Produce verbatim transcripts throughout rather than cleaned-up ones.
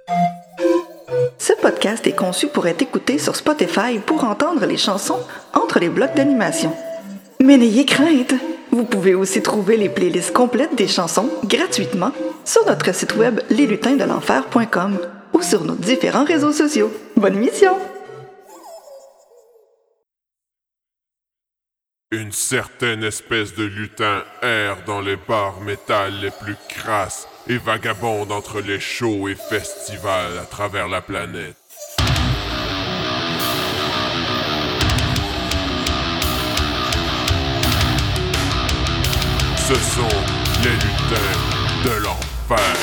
Ce podcast est conçu pour être écouté sur Spotify pour entendre les chansons entre les blocs d'animation. Mais n'ayez crainte, vous pouvez aussi trouver les playlists complètes des chansons gratuitement sur notre site web les lutins de l'enfer point com ou sur nos différents réseaux sociaux. Bonne émission! Une certaine espèce de lutin erre dans les bars métal les plus crasses et vagabonde entre les shows et festivals à travers la planète. Ce sont les lutins de l'enfer.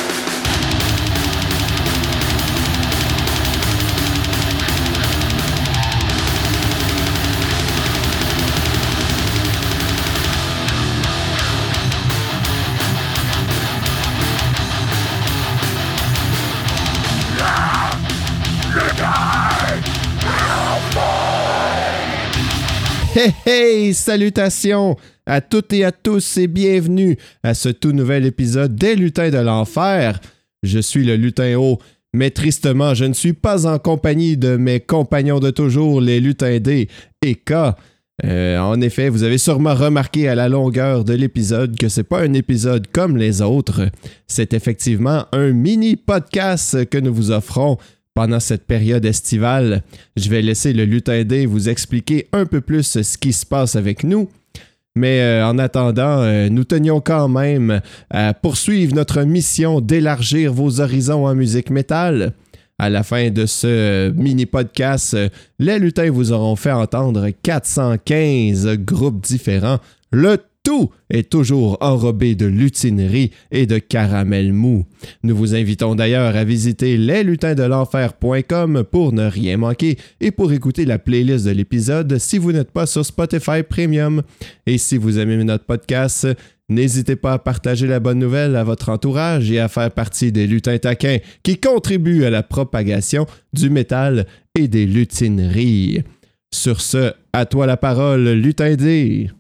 Hey hey, salutations à toutes et à tous et bienvenue à ce tout nouvel épisode des Lutins de l'Enfer. Je suis le lutin haut, mais tristement, je ne suis pas en compagnie de mes compagnons de toujours, les lutins D et K. Euh, en effet, vous avez sûrement remarqué à la longueur de l'épisode que c'est pas un épisode comme les autres. C'est effectivement un mini-podcast que nous vous offrons pendant cette période estivale. Je vais laisser le lutin D vous expliquer un peu plus ce qui se passe avec nous. Mais euh, en attendant, euh, nous tenions quand même à poursuivre notre mission d'élargir vos horizons en musique métal. À la fin de ce euh, mini-podcast, euh, les lutins vous auront fait entendre quatre cent quinze groupes différents. Le tout est toujours enrobé de lutinerie et de caramel mou. Nous vous invitons d'ailleurs à visiter les lutins de l'enfer point com pour ne rien manquer et pour écouter la playlist de l'épisode si vous n'êtes pas sur Spotify Premium. Et si vous aimez notre podcast, n'hésitez pas à partager la bonne nouvelle à votre entourage et à faire partie des lutins taquins qui contribuent à la propagation du métal et des lutineries. Sur ce, à toi la parole, lutin D.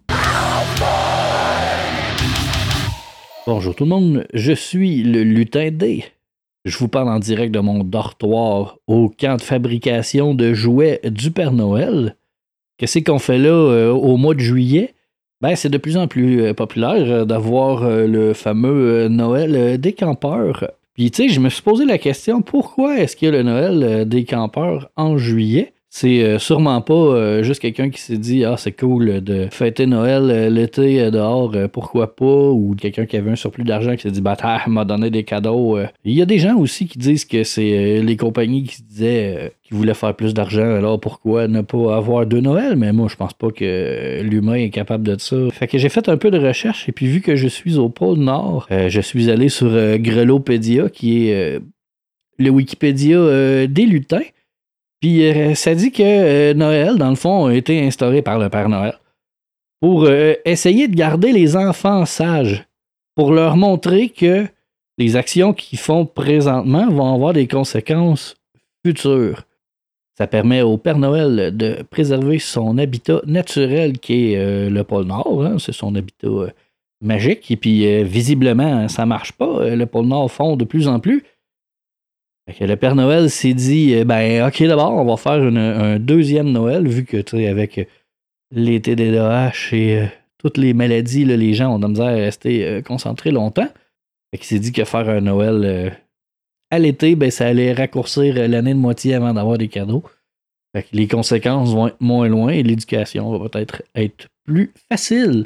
Bonjour tout le monde, je suis le lutin D. Je vous parle en direct de mon dortoir au camp de fabrication de jouets du Père Noël. Qu'est-ce qu'on fait là euh, au mois de juillet? Ben, c'est de plus en plus euh, populaire euh, d'avoir euh, le fameux euh, Noël euh, des campeurs. Puis tu sais, je me suis posé la question, pourquoi est-ce qu'il y a le Noël euh, des campeurs en juillet? C'est euh, sûrement pas euh, juste quelqu'un qui s'est dit « Ah, c'est cool de fêter Noël euh, l'été euh, dehors, euh, pourquoi pas? » Ou quelqu'un qui avait un surplus d'argent qui s'est dit « Bah, t'as m'a donné des cadeaux. Euh. » Il y a des gens aussi qui disent que c'est euh, les compagnies qui se disaient euh, qu'ils voulaient faire plus d'argent, alors pourquoi ne pas avoir deux Noël? Mais moi, je pense pas que l'humain est capable de ça. Fait que j'ai fait un peu de recherche et puis vu que je suis au pôle Nord, euh, je suis allé sur euh, Grelopédia, qui est euh, le Wikipédia euh, des lutins. Puis euh, ça dit que euh, Noël, dans le fond, a été instauré par le Père Noël pour euh, essayer de garder les enfants sages, pour leur montrer que les actions qu'ils font présentement vont avoir des conséquences futures. Ça permet au Père Noël de préserver son habitat naturel qui est euh, le pôle Nord, hein, c'est son habitat euh, magique, et puis euh, visiblement, ça marche pas, le pôle Nord fond de plus en plus. Fait que le Père Noël s'est dit, ben ok, d'abord, on va faire une, un deuxième Noël, vu que, tu sais, avec les T D A H et euh, toutes les maladies, là, les gens ont de la misère à rester euh, concentrés longtemps. Fait qu'il s'est dit que faire un Noël euh, à l'été, ben ça allait raccourcir l'année de moitié avant d'avoir des cadeaux. Fait que les conséquences vont être moins loin et l'éducation va peut-être être plus facile.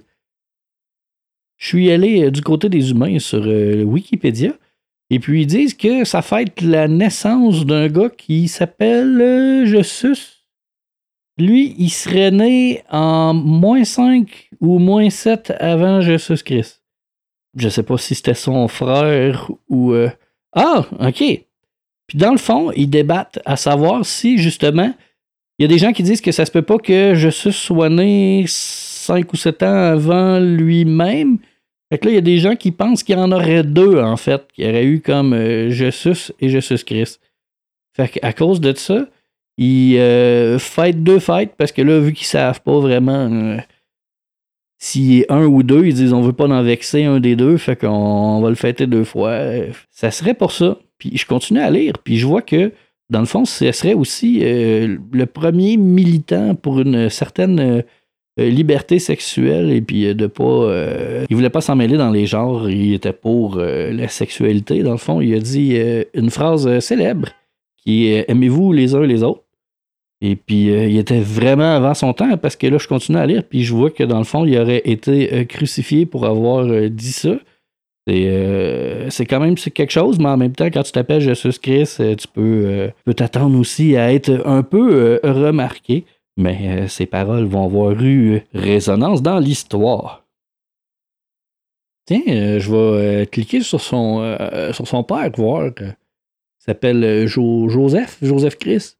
Je suis allé euh, du côté des humains sur euh, Wikipédia. Et puis, ils disent que ça fête la naissance d'un gars qui s'appelle euh, Jesus. Lui, il serait né en moins cinq ou moins sept avant Jésus-Christ. Je sais pas si c'était son frère ou... Euh... Ah, OK. Puis dans le fond, ils débattent à savoir si, justement, il y a des gens qui disent que ça se peut pas que Jésus soit né cinq ou sept ans avant lui-même. Fait que là, il y a des gens qui pensent qu'il y en aurait deux, en fait, qu'il y aurait eu comme euh, Jesus et Jésus-Christ. Fait qu'à cause de ça, ils euh, fêtent deux fêtes, parce que là, vu qu'ils savent pas vraiment euh, si un ou deux, ils disent on veut pas en vexer un des deux, fait qu'on on va le fêter deux fois. Ça serait pour ça. Puis je continue à lire, puis je vois que, dans le fond, ce serait aussi euh, le premier militant pour une certaine euh, liberté sexuelle, et puis euh, de pas... Euh, il voulait pas s'en mêler dans les genres, il était pour euh, la sexualité, dans le fond. Il a dit euh, une phrase euh, célèbre, qui est « Aimez-vous les uns les autres ». Et puis, euh, il était vraiment avant son temps, parce que là, je continue à lire, puis je vois que, dans le fond, il aurait été euh, crucifié pour avoir euh, dit ça. C'est, euh, c'est quand même c'est quelque chose, mais en même temps, quand tu t'appelles Jésus-Christ, euh, tu peux, euh, peux t'attendre aussi à être un peu euh, remarqué. Mais euh, ces paroles vont avoir eu résonance dans l'histoire. Tiens, euh, je vais euh, cliquer sur son, euh, sur son père, voir. Euh, il s'appelle euh, jo- Joseph, Joseph Christ.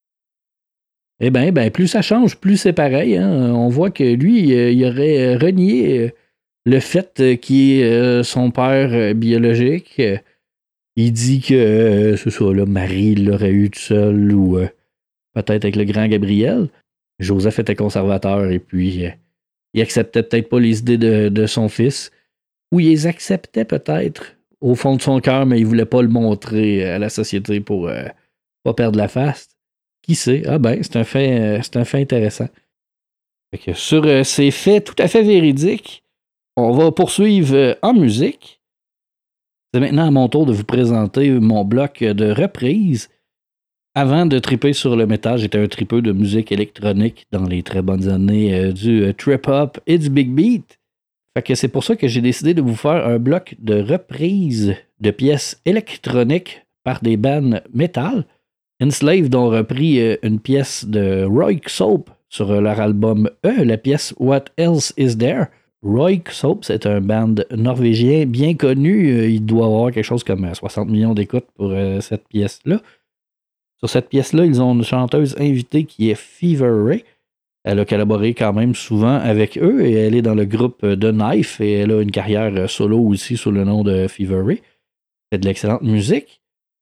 Eh bien, ben, plus ça change, plus c'est pareil. Hein? On voit que lui, euh, il aurait renié... Euh, le fait euh, qu'il est euh, son père euh, biologique, euh, il dit que euh, c'est ça, là, Marie l'aurait eu tout seul ou euh, peut-être avec le grand Gabriel. Joseph était conservateur et puis euh, il acceptait peut-être pas les idées de, de son fils, ou il les acceptait peut-être au fond de son cœur, mais il voulait pas le montrer à la société pour euh, pas perdre la face. Qui sait? Ah ben, c'est un fait, euh, c'est un fait intéressant. Fait que sur euh, ces faits tout à fait véridiques, on va poursuivre en musique. C'est maintenant à mon tour de vous présenter mon bloc de reprises. Avant de triper sur le métal, j'étais un tripeux de musique électronique dans les très bonnes années euh, du euh, trip-hop et du big beat. Fait que c'est pour ça que j'ai décidé de vous faire un bloc de reprises de pièces électroniques par des bands metal. Enslaved ont repris euh, une pièce de Roy Soap sur leur album E, la pièce What Else Is There? Roy Soap, c'est un band norvégien bien connu. Il doit avoir quelque chose comme soixante millions d'écoutes pour euh, cette pièce-là. Sur cette pièce-là, ils ont une chanteuse invitée qui est Fever Ray. Elle a collaboré quand même souvent avec eux et elle est dans le groupe The Knife et elle a une carrière solo aussi sous le nom de Fever Ray. C'est de l'excellente musique.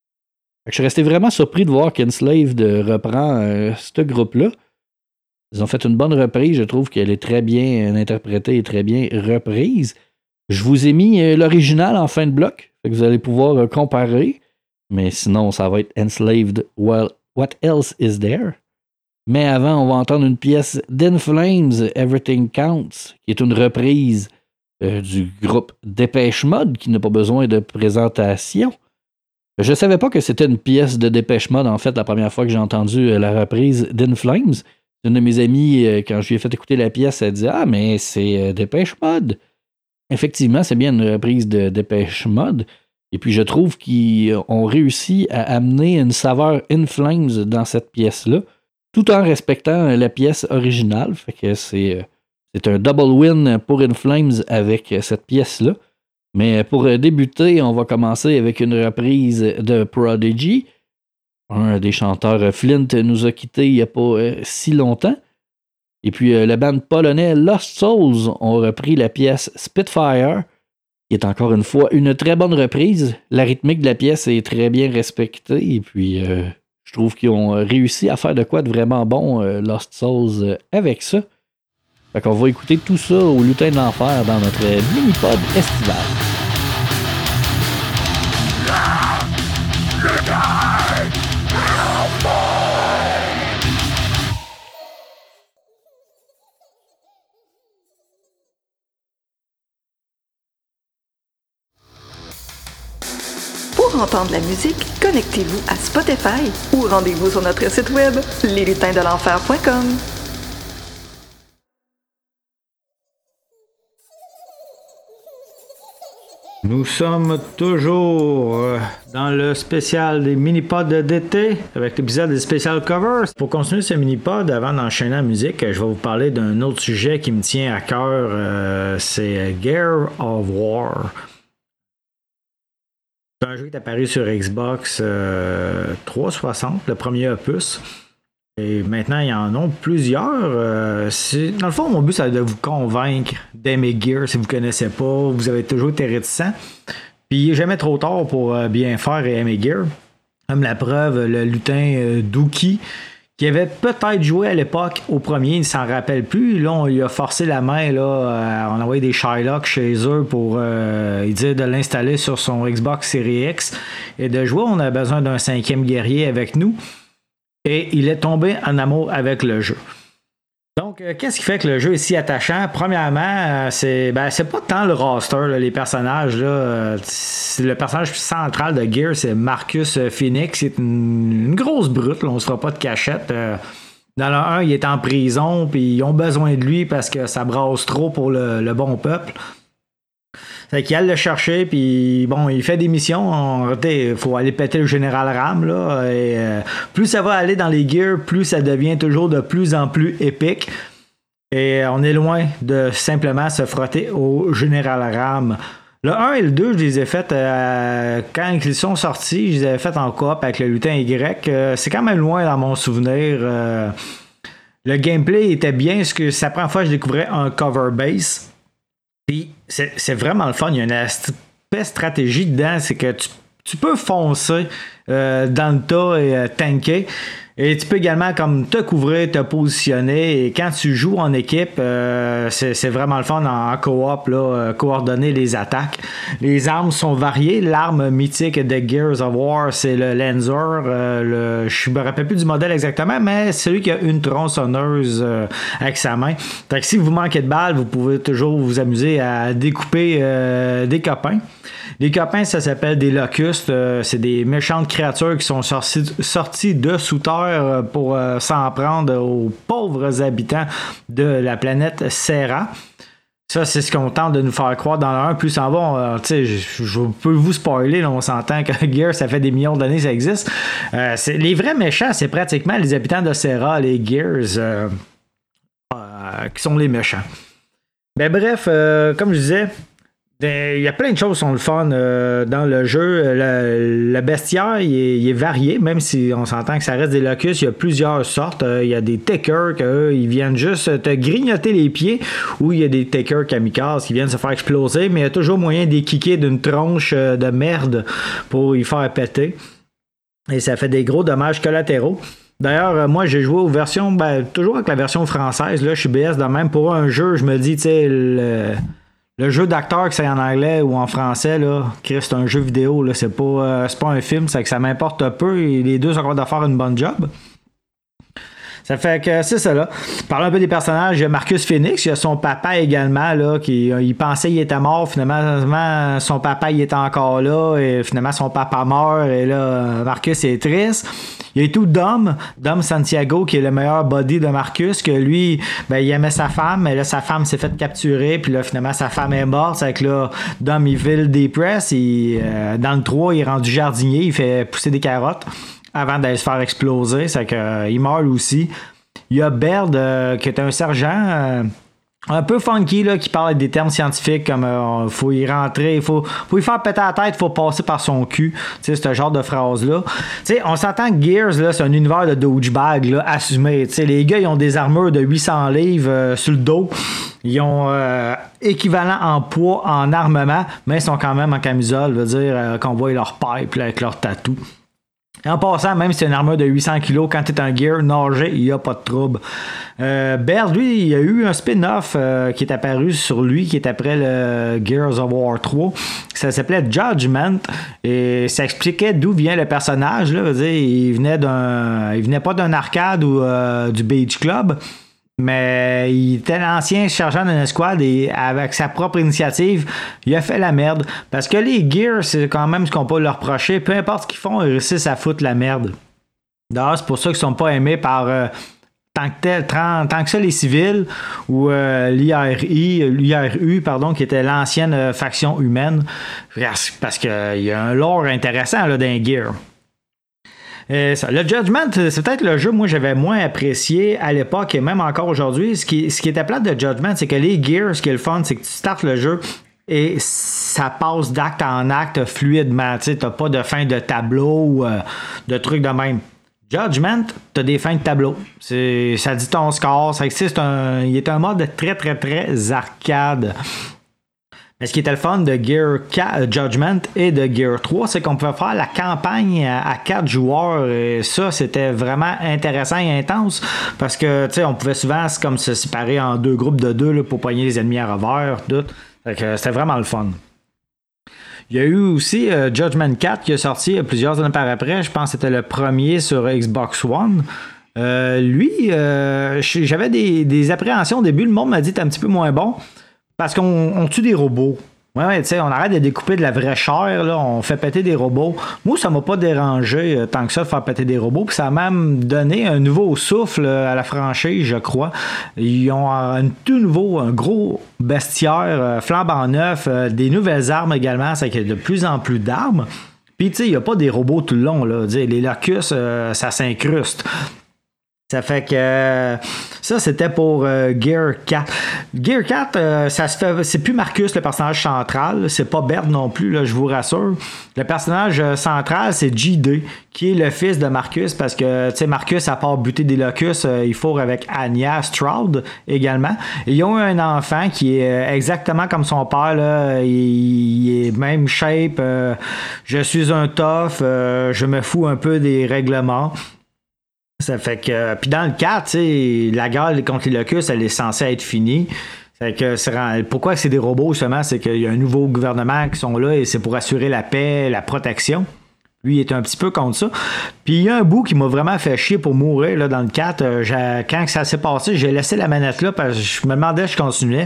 Je suis resté vraiment surpris de voir qu'Enslaved reprend euh, ce groupe-là. Ils ont fait une bonne reprise. Je trouve qu'elle est très bien interprétée et très bien reprise. Je vous ai mis euh, l'original en fin de bloc. Fait que vous allez pouvoir euh, comparer. Mais sinon, ça va être Enslaved. Well, what else is there? Mais avant, on va entendre une pièce d'In Flames, Everything Counts, qui est une reprise euh, du groupe Dépêche Mode, qui n'a pas besoin de présentation. Je ne savais pas que c'était une pièce de Dépêche Mode, en fait, la première fois que j'ai entendu euh, la reprise d'In Flames. Une de mes amies, euh, quand je lui ai fait écouter la pièce, elle dit « Ah, mais c'est euh, Dépêche Mode. » Effectivement, c'est bien une reprise de Dépêche Mode. Et puis, je trouve qu'ils ont réussi à amener une saveur In Flames dans cette pièce-là, tout en respectant la pièce originale. Fait que c'est, euh, c'est un double win pour In Flames avec cette pièce-là. Mais pour débuter, on va commencer avec une reprise de Prodigy. Un des chanteurs, Flint, nous a quittés il n'y a pas euh, si longtemps. Et puis, euh, le band polonais Lost Souls ont repris la pièce Spitfire, qui est encore une fois une très bonne reprise. La rythmique de la pièce est très bien respectée. Et puis, euh, je trouve qu'ils ont réussi à faire de quoi de vraiment bon, euh, Lost Souls, euh, avec ça. Fait qu'on va écouter tout ça au Lutin de l'Enfer dans notre mini-pod estival. Pour entendre la musique, connectez-vous à Spotify ou rendez-vous sur notre site web, les lutins de l'enfer point com. Nous sommes toujours euh, dans le spécial des mini-pods d'été avec l'épisode des spécial covers. Pour continuer ce mini-pod, avant d'enchaîner la musique, je vais vous parler d'un autre sujet qui me tient à cœur. Euh, c'est Gears of War. C'est un jeu qui est apparu sur Xbox euh, trois cent soixante, le premier opus. Et maintenant, il y en a plusieurs. Euh, c'est, dans le fond, mon but, c'est de vous convaincre d'aimer Gears si vous ne connaissez pas. Vous avez toujours été réticent. Puis, il n'est jamais trop tard pour euh, bien faire et aimer Gears. Comme la preuve, le lutin euh, Dookie, qui avait peut-être joué à l'époque au premier, il ne s'en rappelle plus. Là, on lui a forcé la main, là, euh, on a envoyé des Shylock chez eux pour euh, il dire de l'installer sur son Xbox Series X et de jouer. On a besoin d'un cinquième guerrier avec nous. Et il est tombé en amour avec le jeu. Donc, euh, qu'est-ce qui fait que le jeu est si attachant? Premièrement, euh, c'est ben, c'est pas tant le roster, là, les personnages. Là, euh, le personnage central de Gears, c'est Marcus Phoenix. C'est une, une grosse brute, là, on se fera pas de cachette. Euh, dans le un, il est en prison, puis ils ont besoin de lui parce que ça brasse trop pour le, le bon peuple. Fait qu'il aille le chercher, puis bon, il fait des missions. Il faut aller péter le général Ram, là. Et, euh, plus ça va aller dans les Gears, plus ça devient toujours de plus en plus épique. Et on est loin de simplement se frotter au général Ram. Le un et le deux, je les ai faits euh, quand ils sont sortis, je les avais faits en coop avec le lutin Y. Euh, c'est quand même loin dans mon souvenir. Euh, le gameplay était bien, parce que c'est la première fois que je découvrais un cover base. Puis c'est, c'est vraiment le fun. Il y a une aspect stratégie dedans. C'est que tu, tu peux foncer euh, dans le tas et euh, tanker. Et tu peux également comme te couvrir, te positionner. Et quand tu joues en équipe, euh, c'est, c'est vraiment le fun en, en coop, là, euh, coordonner les attaques. Les armes sont variées. L'arme mythique de Gears of War, c'est le Lancer. Euh, le, je me rappelle plus du modèle exactement, mais c'est celui qui a une tronçonneuse euh, avec sa main. Fait que si vous manquez de balles, vous pouvez toujours vous amuser à découper euh, des copains. Les copains, ça s'appelle des locustes. Euh, c'est des méchantes créatures qui sont sorties, sorties de sous terre pour euh, s'en prendre aux pauvres habitants de la planète Serra. Ça, c'est ce qu'on tente de nous faire croire dans le un. Plus en va, euh, tu sais, je, je peux vous spoiler, là, on s'entend que Gears, ça fait des millions d'années que ça existe. Euh, c'est, les vrais méchants, c'est pratiquement les habitants de Serra, les Gears, euh, euh, qui sont les méchants. Ben bref, euh, comme je disais, il y a plein de choses qui sont le fun euh, dans le jeu. Le, le bestiaire, il est, il est varié, même si on s'entend que ça reste des locustes. Il y a plusieurs sortes. Euh, il y a des takers qui viennent juste te grignoter les pieds, ou il y a des takers kamikazes qui viennent se faire exploser, mais il y a toujours moyen de les kicker d'une tronche de merde pour y faire péter. Et ça fait des gros dommages collatéraux. D'ailleurs, moi, j'ai joué aux versions, ben, toujours avec la version française. Là, je suis B S de même. Pour un jeu, je me dis, tu sais, le... Le jeu d'acteur, que c'est en anglais ou en français, là, Chris, c'est un jeu vidéo, là, c'est pas, euh, c'est pas un film, c'est que ça m'importe peu et les deux sont capables de faire une bonne job. Ça fait que c'est ça là. Parlons un peu des personnages. Il y a Marcus Phoenix, il y a son papa également, là, qui il pensait qu'il était mort. Finalement, son papa il est encore là. Et finalement, son papa meurt. Et là, Marcus est triste. Il y a tout Dom, Dom Santiago, qui est le meilleur buddy de Marcus, que lui, ben, il aimait sa femme, mais là, sa femme s'est fait capturer, puis là, finalement, sa femme est morte. C'est que là, Dom, il file des presses. Il, euh, dans le trois, il est rendu jardinier, il fait pousser des carottes avant d'aller se faire exploser. C'est que euh, il meurt aussi. Il y a Baird, euh, qui est un sergent euh, un peu funky, là, qui parle avec des termes scientifiques comme euh, faut y rentrer, il faut, faut y faire péter la tête, faut passer par son cul. Tu sais, ce genre de phrase-là. Tu sais, on s'entend que Gears, là, c'est un univers de douchebag, là, assumé. Tu sais, les gars, ils ont des armures de huit cents livres euh, sur le dos. Ils ont euh, équivalent en poids, en armement, mais ils sont quand même en camisole, veut dire euh, qu'on voit leur pipe là, avec leur tatou. En passant, même si c'est une armure de huit cents kilos, quand t'es un gear nager, il n'y a pas de trouble. Euh, Baird, lui, il y a eu un spin-off euh, qui est apparu sur lui, qui est après le Gears of War trois. Ça s'appelait Judgment, et ça expliquait d'où vient le personnage. Là, veut dire, il venait d'un, il venait pas d'un arcade ou euh, du Beach Club, mais il était l'ancien sergent d'une escouade et avec sa propre initiative, il a fait la merde. Parce que les Gears, c'est quand même ce qu'on peut leur reprocher. Peu importe ce qu'ils font, ils réussissent à foutre la merde. D'ailleurs, c'est pour ça qu'ils sont pas aimés par euh, tant, que tel, tant, tant que ça les civils ou euh, l'I R I, l'I R U, pardon, qui était l'ancienne euh, faction humaine. Parce qu'il euh, y a un lore intéressant là, dans les Gears. Euh, ça, le Judgment, c'est peut-être le jeu moi j'avais moins apprécié à l'époque et même encore aujourd'hui. Ce qui, ce qui était plate de Judgment, c'est que les Gears, ce qui est le fun, c'est que tu startes le jeu et ça passe d'acte en acte fluidement. Tu n'as pas de fin de tableau ou euh, de trucs de même. Judgment, tu as des fins de tableau. C'est, ça dit ton score. Ça existe un, il est un mode très très très arcade. Mais ce qui était le fun de Gear quatre, Judgment et de Gear trois, c'est qu'on pouvait faire la campagne à quatre joueurs. Et ça, c'était vraiment intéressant et intense parce que, tu sais, on pouvait souvent comme se séparer en deux groupes de deux là, pour poigner les ennemis à revers. Tout. Fait que c'était vraiment le fun. Il y a eu aussi euh, Judgment quatre qui est sorti euh, plusieurs années par après. Je pense que c'était le premier sur Xbox One. Euh, lui, euh, j'avais des, des appréhensions au début. Le monde m'a dit que c'était un petit peu moins bon parce qu'on on tue des robots. Ouais, ouais, tu sais, on arrête de découper de la vraie chair, là, on fait péter des robots. Moi, ça m'a pas dérangé euh, tant que ça de faire péter des robots, puis ça a même donné un nouveau souffle euh, à la franchise, je crois. Ils ont un tout nouveau, un gros bestiaire, euh, flambant neuf, euh, des nouvelles armes également, ça fait de plus en plus d'armes. Puis, tu sais, il n'y a pas des robots tout le long, là. Les locus, euh, ça s'incruste. Ça fait que euh, ça, c'était pour euh, Gear quatre. Gear quatre, euh, ça se fait, c'est plus Marcus, le personnage central. C'est pas Bert non plus, là, je vous rassure. Le personnage euh, central, c'est G D, qui est le fils de Marcus, parce que, tu sais, Marcus, à part buter des locus, euh, il fourre avec Anya Stroud également. Et ils ont eu un enfant qui est euh, exactement comme son père, là. Il, il est même shape. Euh, je suis un tough. Euh, je me fous un peu des règlements. Ça fait que. Puis dans le quatre, tu sais, la guerre contre les locus, elle est censée être finie. Fait que c'est, pourquoi c'est des robots, justement, c'est qu'il y a un nouveau gouvernement qui sont là et c'est pour assurer la paix, la protection. Lui, il est un petit peu contre ça. Puis il y a un bout qui m'a vraiment fait chier pour mourir là, dans le quatre. Euh, quand ça s'est passé, j'ai laissé la manette là parce que je me demandais si je continuais.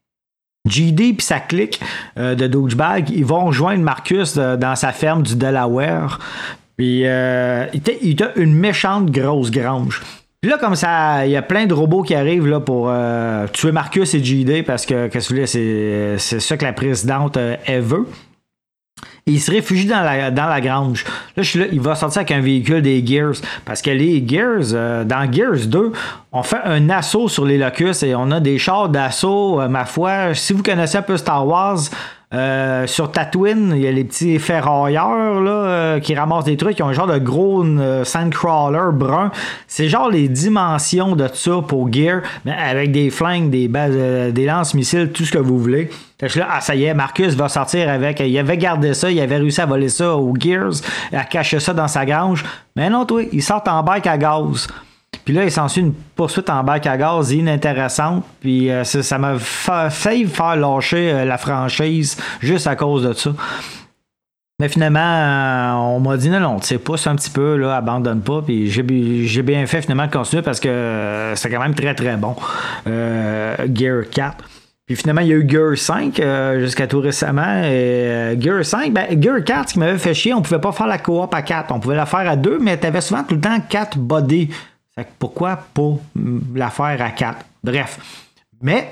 G D puis sa clique euh, de douchebag, ils vont rejoindre Marcus de, dans sa ferme du Delaware. Puis euh, il a une méchante grosse grange. Puis là, comme ça, il y a plein de robots qui arrivent là, pour euh, tuer Marcus et G D parce que, qu'est-ce que vous voulez, c'est, c'est ça que la présidente euh, elle veut. Et il se réfugie dans la, dans la grange. Là, je suis là, il va sortir avec un véhicule des Gears. Parce que les Gears, euh, dans Gears deux, on fait un assaut sur les locus et on a des chars d'assaut, euh, ma foi. Si vous connaissez un peu Star Wars, Euh, sur Tatooine, il y a les petits ferrailleurs là, euh, qui ramassent des trucs. Ils ont un genre de gros euh, sandcrawler brun. C'est genre les dimensions de ça pour Gear, mais avec des flingues, des, bases, euh, des lance-missiles, tout ce que vous voulez. Fait que là, ah, ça y est, Marcus va sortir avec. Il avait gardé ça, il avait réussi à voler ça aux Gears, à cacher ça dans sa grange. Mais non, toi, il sort en bike à gaz. Puis là, il s'ensuit une poursuite en bac à gaz inintéressante. Puis euh, ça, ça m'a fa- failli faire lâcher euh, la franchise juste à cause de ça. Mais finalement, euh, on m'a dit non, non, tu sais, pousse un petit peu, là, abandonne pas. Puis j'ai, j'ai bien fait finalement de continuer parce que euh, c'est quand même très très bon. Euh, Gear quatre. Puis finalement, il y a eu Gear cinq euh, jusqu'à tout récemment. Et, euh, Gear cinq, ben, Gear quatre, ce qui m'avait fait chier, on pouvait pas faire la coop à quatre. On pouvait la faire à deux, mais t'avais souvent tout le temps quatre bodies. Fait que pourquoi pas la faire à quatre? Bref. Mais,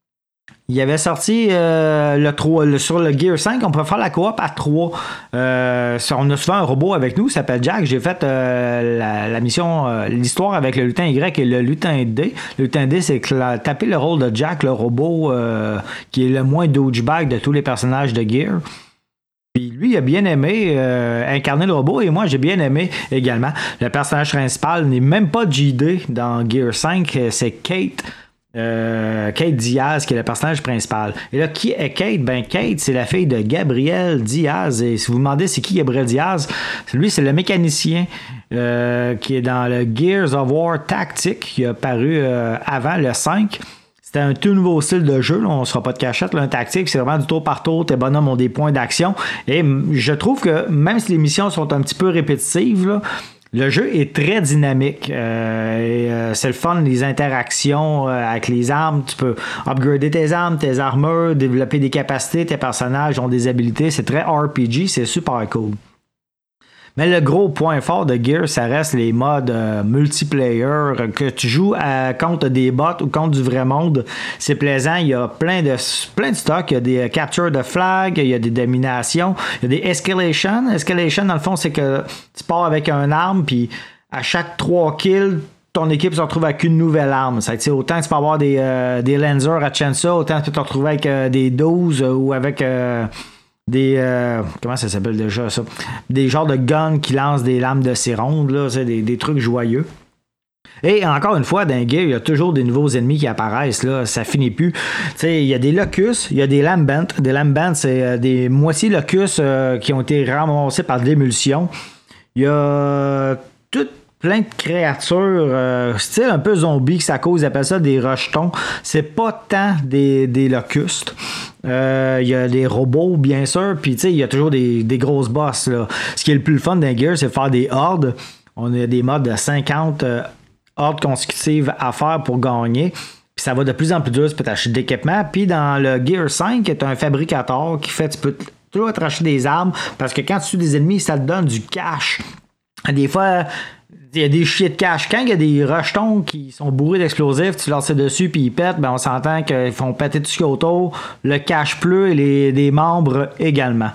il avait sorti euh, le trois, le, sur le Gear cinq, on peut faire la coop à trois. Euh, on a souvent un robot avec nous, il s'appelle Jack. J'ai fait euh, la, la mission, euh, l'histoire avec le lutin Y et le lutin D. Le lutin D, c'est cla- taper le rôle de Jack, le robot euh, qui est le moins douchebag de tous les personnages de Gear. Puis lui, il a bien aimé euh, incarner le robot et moi, j'ai bien aimé également. Le personnage principal n'est même pas G D dans Gear cinq, c'est Kate. Euh, Kate Diaz qui est le personnage principal. Et là, qui est Kate? Ben Kate, c'est la fille de Gabriel Diaz. Et si vous vous demandez c'est qui Gabriel Diaz, lui, c'est le mécanicien euh, qui est dans le Gears of War Tactique qui a paru euh, avant le cinq. C'était un tout nouveau style de jeu, là. On ne se fera pas de cachette, là. Un tactique, c'est vraiment du tour par tour, tes bonhommes ont des points d'action. Et je trouve que même si les missions sont un petit peu répétitives, là, le jeu est très dynamique. Euh, et, euh, c'est le fun, les interactions euh, avec les armes. Tu peux upgrader tes armes, tes armures, développer des capacités, tes personnages ont des habilités. C'est très R P G, c'est super cool. Mais le gros point fort de Gear, ça reste les modes euh, multiplayer, que tu joues à, contre des bots ou contre du vrai monde. C'est plaisant, il y a plein de, plein de stocks, il y a des captures de flag, il y a des dominations, il y a des escalation. Escalation, dans le fond, c'est que tu pars avec une arme, puis à chaque trois kills, ton équipe se retrouve avec une nouvelle arme. Ça, autant tu peux avoir des, euh, des Lancers à Chansa, autant tu peux te retrouver avec euh, des douze euh, ou avec... Euh, Des. Euh, comment ça s'appelle déjà ça? Des genres de guns qui lancent des lames de séronde, là, c'est des, des trucs joyeux. Et encore une fois, dans Gear, il y a toujours des nouveaux ennemis qui apparaissent, là, ça finit plus. Tu sais, il y a des locustes, il y a des lambents. Des lambents, c'est euh, des moitiés locustes euh, qui ont été ramassés par l'émulsion. Il y a tout plein de créatures, euh, style un peu zombie, que ça cause, ils appellent ça des rejetons. C'est pas tant des, des locustes. Euh, il y a des robots, bien sûr, puis tu sais, il y a toujours des, des grosses bosses, là. Ce qui est le plus fun dans Gear, c'est de faire des hordes. On a des modes de cinquante euh, hordes consécutives à faire pour gagner. Puis ça va de plus en plus dur, tu peux t'acheter d'équipement. Puis dans le Gear cinq, qui est un fabricateur qui fait, tu peux toujours t'acheter des armes, parce que quand tu tues des ennemis, ça te donne du cash. Des fois, il y a des chiens de cash. Quand il y a des rejetons qui sont bourrés d'explosifs, tu lances dessus puis ils pètent, ben on s'entend qu'ils font péter tout ce qu'il y a autour. Le cash pleut et les, les membres également.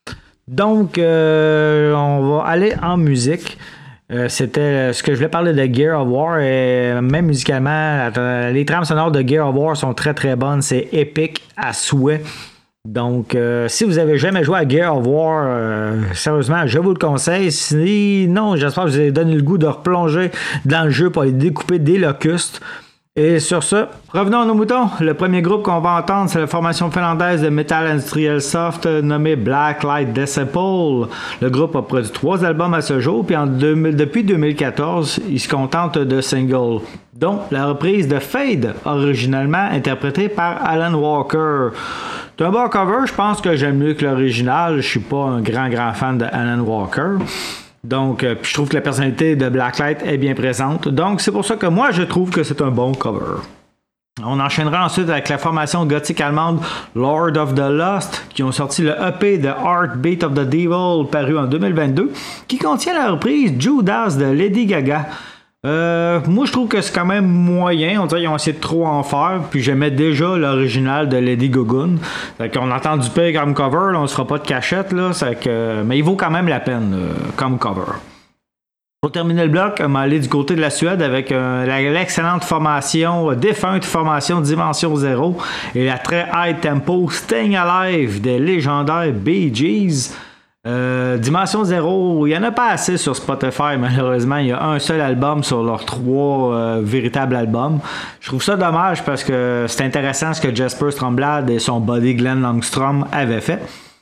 Donc, euh, on va aller en musique. Euh, c'était ce que je voulais parler de Gear of War. Et même musicalement, les trames sonores de Gear of War sont très très bonnes. C'est épique à souhait. Donc, euh, si vous avez jamais joué à Gear of War, euh, sérieusement, je vous le conseille. Sinon, j'espère que vous avez donné le goût de replonger dans le jeu pour aller découper des locustes. Et sur ce, revenons à nos moutons. Le premier groupe qu'on va entendre, c'est la formation finlandaise de metal industriel soft nommée Blacklight Disciple. Le groupe a produit trois albums à ce jour, puis en deux mille, depuis deux mille quatorze, il se contente de singles, dont la reprise de Fade, originalement interprétée par Alan Walker. C'est un bon cover, je pense que j'aime mieux que l'original. Je suis pas un grand grand fan de Alan Walker. Donc, euh, puis je trouve que la personnalité de Blacklight est bien présente. Donc, c'est pour ça que moi, je trouve que c'est un bon cover. On enchaînera ensuite avec la formation gothique allemande Lord of the Lost, qui ont sorti le E P de Heartbeat of the Devil, paru en deux mille vingt-deux, qui contient la reprise Judas de Lady Gaga. Euh, moi, je trouve que c'est quand même moyen. On dirait qu'ils ont essayé de trop en faire. Puis j'aimais déjà l'original de Lady Gaga. Fait qu'on entend du pire comme cover. Là, on ne se fera pas de cachette. Là, que... Mais il vaut quand même la peine euh, comme cover. Pour terminer le bloc, on va aller du côté de la Suède avec euh, l'excellente formation, euh, défunte formation Dimension Zéro et la très high tempo Staying Alive des légendaires Bee Gees. Euh, Dimension Zéro, il n'y en a pas assez sur Spotify, malheureusement. Il y a un seul album sur leurs trois euh, véritables albums. Je trouve ça dommage parce que c'est intéressant ce que Jesper Stromblad et son buddy Glenn Langstrom avaient fait.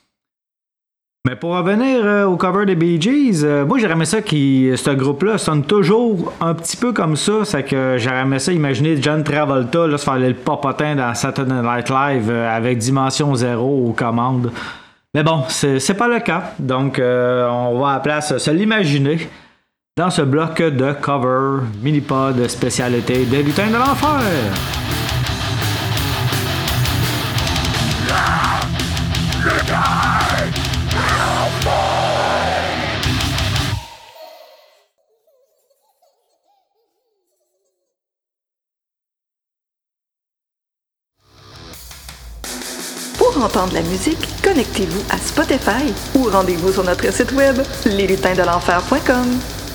Mais pour revenir euh, au cover des Bee Gees, euh, moi j'aurais aimé ça que ce groupe-là sonne toujours un petit peu comme ça. C'est que j'aurais aimé ça imaginer John Travolta là, se faire le popotin dans Saturday Night Live euh, avec Dimension Zéro aux commandes. Mais bon, c'est, c'est pas le cas. Donc, euh, on va à la place se l'imaginer dans ce bloc de cover mini-pod spécialité des lutins de l'enfer. Pour entendre la musique, connectez-vous à Spotify ou rendez-vous sur notre site web, les lutins de l'enfer point com.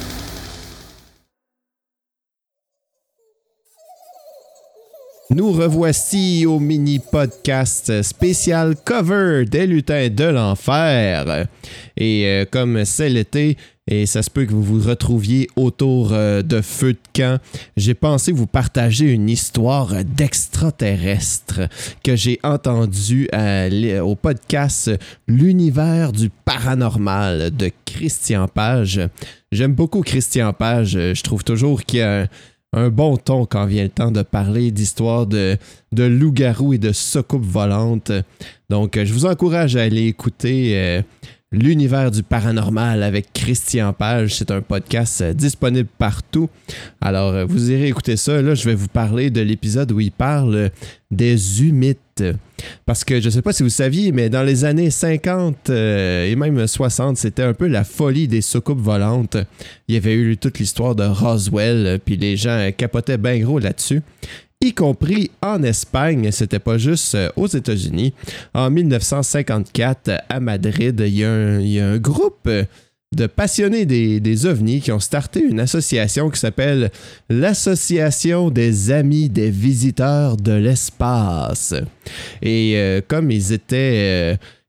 Nous revoici au mini-podcast spécial cover des lutins de l'enfer. Et euh, comme c'est l'été, et ça se peut que vous vous retrouviez autour euh, de feux de camp, j'ai pensé vous partager une histoire d'extraterrestre que j'ai entendue à, au podcast L'univers du paranormal de Christian Page. J'aime beaucoup Christian Page. Je trouve toujours qu'il y a un, un bon ton quand vient le temps de parler d'histoires de, de loups-garous et de soucoupes volantes. Donc, je vous encourage à aller écouter euh, L'univers du paranormal avec Christian Page. C'est un podcast euh, disponible partout. Alors, euh, vous irez écouter ça. Là, je vais vous parler de l'épisode où il parle euh, des humites. Parce que je ne sais pas si vous saviez, mais dans les années cinquante euh, et même soixante, c'était un peu la folie des soucoupes volantes. Il y avait eu toute l'histoire de Roswell, euh, puis les gens euh, capotaient bien gros là-dessus. Y compris en Espagne, c'était pas juste aux États-Unis. En dix-neuf cent cinquante-quatre, à Madrid, il y, y a un groupe de passionnés des, des ovnis qui ont starté une association qui s'appelle l'Association des Amis des Visiteurs de l'Espace. Et euh, comme ils étaient... Euh,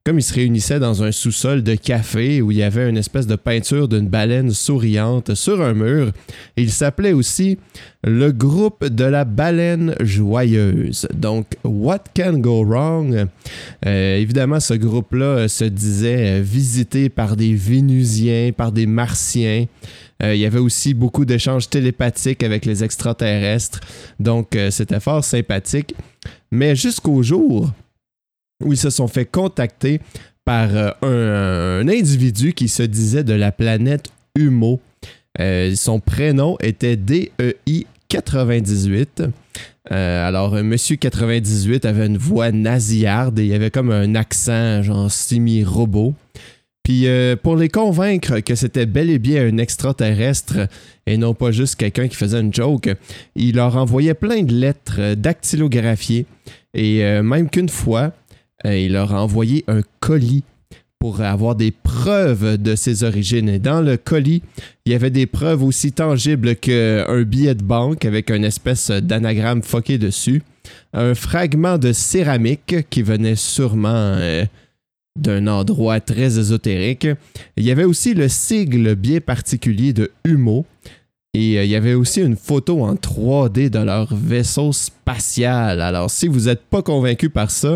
comme ils se réunissaient dans un sous-sol de café où il y avait une espèce de peinture d'une baleine souriante sur un mur. Et il s'appelait aussi le groupe de la baleine joyeuse. Donc, What Can Go Wrong? Euh, évidemment, ce groupe-là se disait visité par des Vénusiens, par des Martiens. Euh, il y avait aussi beaucoup d'échanges télépathiques avec les extraterrestres. Donc, euh, c'était fort sympathique. Mais jusqu'au jour où ils se sont fait contacter par euh, un, un individu qui se disait de la planète Humo. Euh, son prénom était D E I quatre-vingt-dix-huit. Euh, alors, Monsieur quatre-vingt-dix-huit avait une voix nasillarde et il avait comme un accent genre semi-robot. Puis euh, pour les convaincre que c'était bel et bien un extraterrestre et non pas juste quelqu'un qui faisait une joke, il leur envoyait plein de lettres dactylographiées et euh, même qu'une fois, euh, il leur a envoyé un colis pour avoir des preuves de ses origines. Et dans le colis, il y avait des preuves aussi tangibles qu'un billet de banque avec une espèce d'anagramme fucké dessus, un fragment de céramique qui venait sûrement euh, d'un endroit très ésotérique. Il y avait aussi le sigle bien particulier de Humo. Et euh, il y avait aussi une photo en trois D de leur vaisseau spatial. Alors, si vous n'êtes pas convaincu par ça,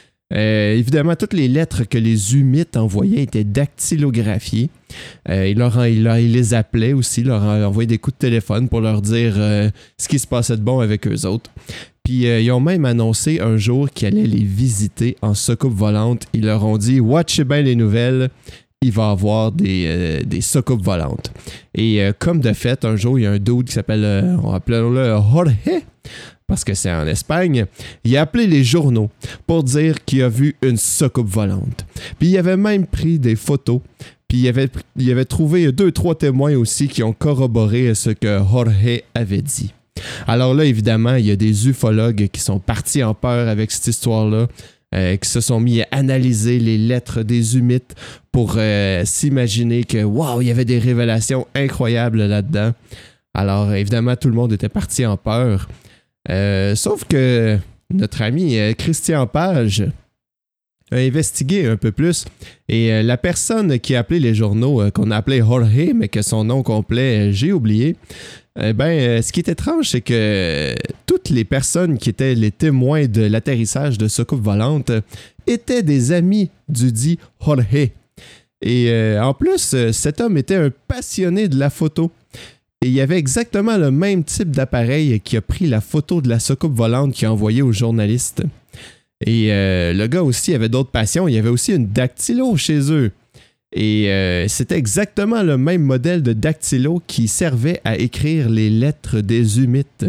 euh, évidemment, toutes les lettres que les Humites envoyaient étaient dactylographiées. Euh, il, leur, il, leur, il les appelait aussi, leur envoyait des coups de téléphone pour leur dire euh, ce qui se passait de bon avec eux autres. Puis euh, ils ont même annoncé un jour qu'ils allaient les visiter en soucoupe volante. Ils leur ont dit « Watchez bien les nouvelles, il va y avoir des, euh, des soucoupes volantes. » Et euh, comme de fait, un jour, il y a un dude qui s'appelle, euh, on appelle-le Jorge, parce que c'est en Espagne. Il a appelé les journaux pour dire qu'il a vu une soucoupe volante. Puis il avait même pris des photos. Puis il avait, il avait trouvé deux, trois témoins aussi qui ont corroboré ce que Jorge avait dit. Alors là, évidemment, il y a des ufologues qui sont partis en peur avec cette histoire-là, euh, qui se sont mis à analyser les lettres des Humites pour euh, s'imaginer que, waouh, il y avait des révélations incroyables là-dedans. Alors, évidemment, tout le monde était parti en peur. Euh, sauf que notre ami euh, Christian Page a investigué un peu plus et euh, la personne qui a appelé les journaux, euh, qu'on a appelé Jorge, mais que son nom complet, euh, j'ai oublié, Eh ben, euh, ce qui est étrange, c'est que euh, toutes les personnes qui étaient les témoins de l'atterrissage de soucoupe volante euh, étaient des amis du dit Jorge. Et euh, en plus, euh, cet homme était un passionné de la photo. Et il y avait exactement le même type d'appareil qui a pris la photo de la soucoupe volante qu'il a envoyée aux journalistes. Et euh, le gars aussi avait d'autres passions. Il y avait aussi une dactylo chez eux. Et euh, c'était exactement le même modèle de dactylo qui servait à écrire les lettres des Humites.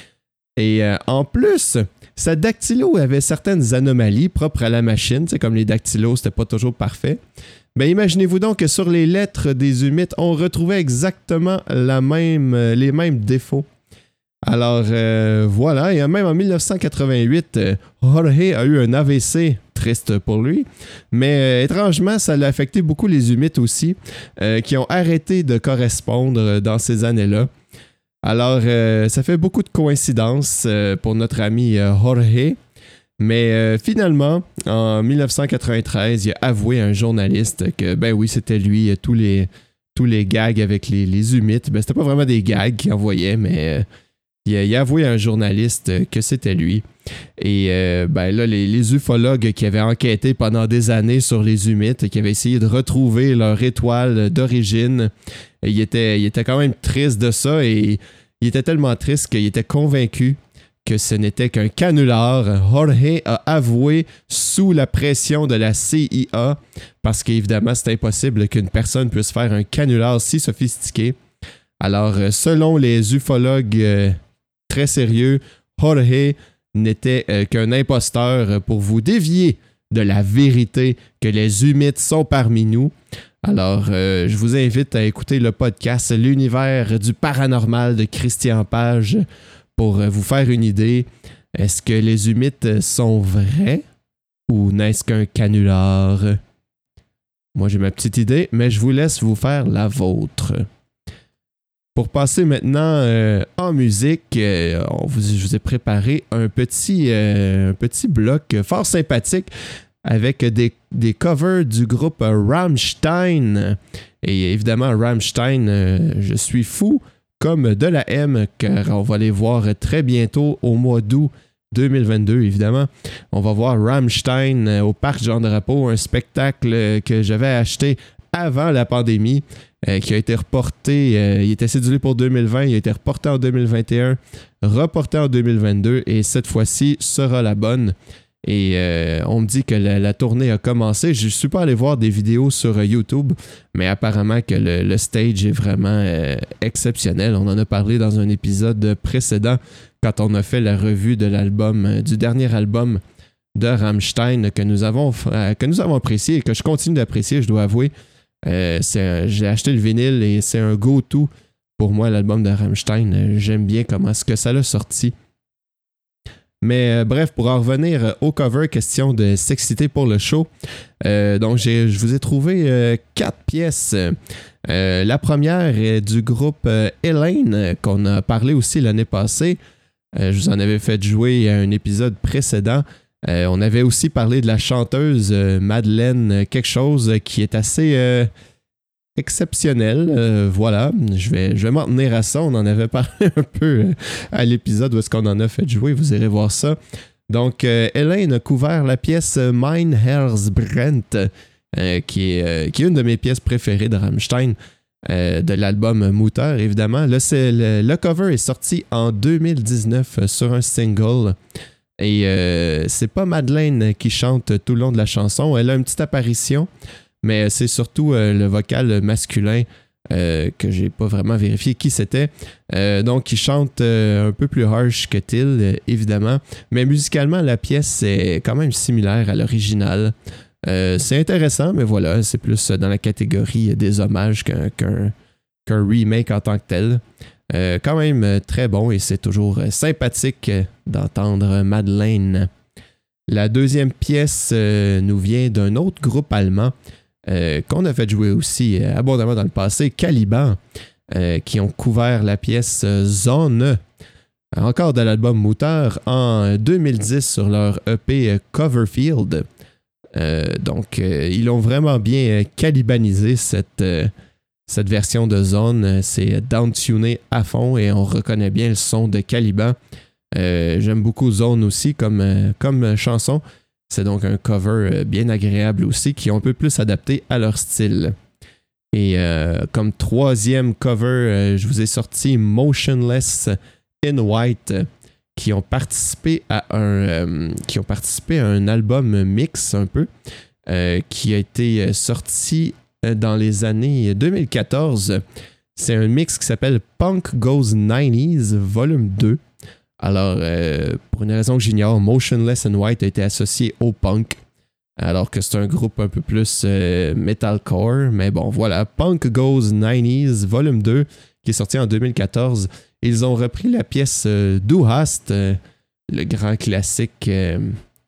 Et euh, en plus, sa dactylo avait certaines anomalies propres à la machine. C'est comme les dactylos, c'était pas toujours parfait. Ben imaginez-vous donc que sur les lettres des Humites, on retrouvait exactement la même, les mêmes défauts. Alors euh, voilà, et même en dix-neuf cent quatre-vingt-huit, euh, Jorge a eu un A V C, triste pour lui, mais euh, étrangement, ça l'a affecté beaucoup les Humites aussi, euh, qui ont arrêté de correspondre dans ces années-là. Alors, euh, ça fait beaucoup de coïncidences euh, pour notre ami euh, Jorge, mais euh, finalement, en dix-neuf cent quatre-vingt-treize, il a avoué à un journaliste que, ben oui, c'était lui, tous les, tous les gags avec les, les Humites. Ben, c'était pas vraiment des gags qu'il envoyait, mais... Euh, Il a, il a avoué à un journaliste que c'était lui. Et euh, ben là, les, les ufologues qui avaient enquêté pendant des années sur les Humites, qui avaient essayé de retrouver leur étoile d'origine, ils étaient, ils étaient quand même tristes de ça et il était tellement triste qu'il était convaincu que ce n'était qu'un canular. Jorge a avoué sous la pression de la C I A parce qu'évidemment, c'est impossible qu'une personne puisse faire un canular si sophistiqué. Alors, selon les ufologues euh, très sérieux, Jorge n'était euh, qu'un imposteur pour vous dévier de la vérité que les Humites sont parmi nous. Alors, euh, je vous invite à écouter le podcast L'univers du paranormal de Christian Page pour euh, vous faire une idée. Est-ce que les Humites sont vrais ou n'est-ce qu'un canular? Moi, j'ai ma petite idée, mais je vous laisse vous faire la vôtre. Pour passer maintenant euh, en musique, euh, on vous, je vous ai préparé un petit, euh, un petit bloc fort sympathique. avec des, des covers du groupe Rammstein. Et évidemment, Rammstein, euh, je suis fou comme de la M, car on va les voir très bientôt au mois d'août deux mille vingt-deux, évidemment. On va voir Rammstein euh, au Parc Jean-Drapeau, un spectacle que j'avais acheté avant la pandémie, euh, qui a été reporté, euh, il était cédulé pour deux mille vingt, il a été reporté en deux mille vingt et un, reporté en deux mille vingt-deux, et cette fois-ci sera la bonne. Et euh, on me dit que la, la tournée a commencé. Je ne suis pas allé voir des vidéos sur euh, YouTube, mais apparemment que le, le stage est vraiment euh, exceptionnel. On en a parlé dans un épisode précédent quand on a fait la revue de l'album, euh, du dernier album de Rammstein que nous avons, euh, que nous avons apprécié et que je continue d'apprécier, je dois avouer. Euh, c'est un, j'ai acheté le vinyle et c'est un go-to pour moi, l'album de Rammstein. Euh, j'aime bien comment est-ce que ça l'a sorti. Mais euh, bref, pour en revenir euh, au cover, question de s'exciter pour le show. Euh, donc, j'ai, je vous ai trouvé euh, quatre pièces. Euh, la première est du groupe euh, Elaine, qu'on a parlé aussi l'année passée. Euh, je vous en avais fait jouer à un épisode précédent. Euh, on avait aussi parlé de la chanteuse euh, Madeleine quelque chose qui est assez euh, exceptionnelle. Euh, voilà, je vais, je vais m'en tenir à ça. On en avait parlé un peu euh, à l'épisode où est-ce qu'on en a fait jouer. Vous irez voir ça. Donc, euh, Elaine a couvert la pièce Mein Herzbrennt, euh, qui, est, euh, qui est une de mes pièces préférées de Rammstein, euh, de l'album Mutter, évidemment. Là, c'est, le, le cover est sorti en deux mille dix-neuf euh, sur un single. Et euh, c'est pas Madeleine qui chante tout le long de la chanson. Elle a une petite apparition, mais c'est surtout euh, le vocal masculin euh, que j'ai pas vraiment vérifié qui c'était. Euh, donc, il chante euh, un peu plus harsh que Till, euh, évidemment. Mais musicalement, la pièce est quand même similaire à l'original. Euh, c'est intéressant, mais voilà, c'est plus dans la catégorie des hommages qu'un, qu'un, qu'un remake en tant que tel. Euh, quand même euh, très bon et c'est toujours euh, sympathique euh, d'entendre Madeleine. La deuxième pièce euh, nous vient d'un autre groupe allemand euh, qu'on a fait jouer aussi euh, abondamment dans le passé, Caliban, euh, qui ont couvert la pièce euh, Zone, encore de l'album Mutter, en deux mille dix sur leur E P euh, Coverfield. Euh, donc, euh, ils l'ont vraiment bien euh, calibanisé cette... Euh, Cette version de Zone, c'est downtuné à fond et on reconnaît bien le son de Caliban. Euh, j'aime beaucoup Zone aussi comme, euh, comme chanson. C'est donc un cover bien agréable aussi qui est un peu plus adapté à leur style. Et euh, comme troisième cover, euh, je vous ai sorti Motionless in White qui ont participé à un, euh, qui ont participé à un album mix un peu euh, qui a été sorti dans les années deux mille quatorze. C'est un mix qui s'appelle Punk Goes nineties Volume deux. Alors, euh, pour une raison que j'ignore, Motionless in White a été associé au punk, alors que c'est un groupe un peu plus euh, metalcore. Mais bon, voilà, Punk Goes nineties Volume deux, qui est sorti en deux mille quatorze. Ils ont repris la pièce euh, Du Hast, euh, le grand classique euh,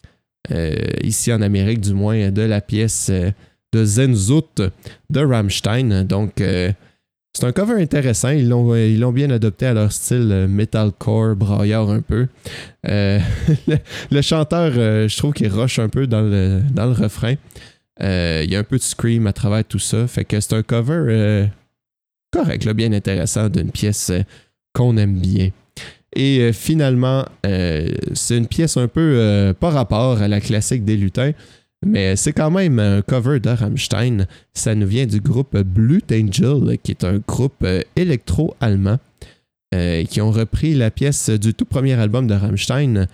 euh, ici en Amérique, du moins, de la pièce... Euh, de Zenzut de Rammstein. Donc, euh, c'est un cover intéressant. Ils l'ont, ils l'ont bien adopté à leur style metalcore, braillard un peu. Euh, le, le chanteur, euh, je trouve qu'il rush un peu dans le, dans le refrain. Euh, il y a un peu de scream à travers tout ça. Fait que c'est un cover euh, correct, là, bien intéressant d'une pièce euh, qu'on aime bien. Et euh, finalement, euh, c'est une pièce un peu euh, par rapport à la classique des lutins. Mais c'est quand même un cover de Rammstein. Ça nous vient du groupe Blut Angel, qui est un groupe euh, électro-allemand, euh, qui ont repris la pièce du tout premier album de Rammstein,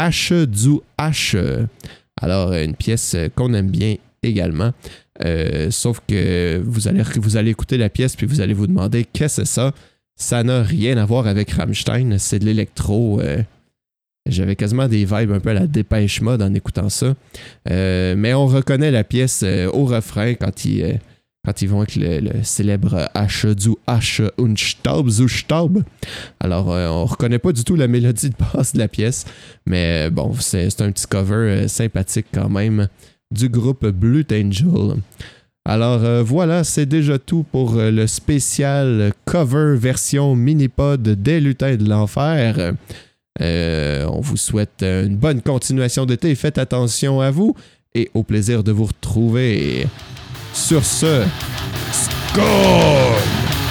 H du H. Alors, une pièce qu'on aime bien également. Euh, sauf que vous allez, vous allez écouter la pièce puis vous allez vous demander qu'est-ce que c'est ça. Ça n'a rien à voir avec Rammstein. C'est de l'électro... Euh, J'avais quasiment des vibes un peu à la Dépêche Mode en écoutant ça. Euh, mais on reconnaît la pièce euh, au refrain quand ils, euh, quand ils vont avec le, le célèbre H du H und Staub zu Staub. Alors, euh, on reconnaît pas du tout la mélodie de base de la pièce. Mais euh, bon, c'est, c'est un petit cover euh, sympathique quand même du groupe Blut Angel. Alors euh, voilà, c'est déjà tout pour euh, le spécial cover version mini-pod des Lutins de l'Enfer. Euh, on vous souhaite une bonne continuation d'été. Faites attention à vous et au plaisir de vous retrouver. Sur ce, score!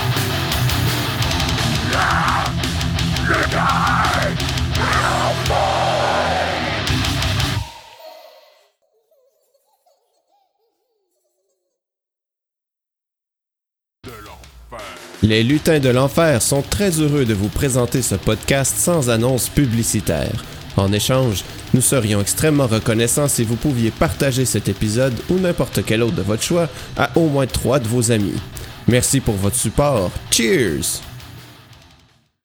Les lutins de l'enfer sont très heureux de vous présenter ce podcast sans annonce publicitaire. En échange, nous serions extrêmement reconnaissants si vous pouviez partager cet épisode ou n'importe quel autre de votre choix à au moins trois de vos amis. Merci pour votre support. Cheers!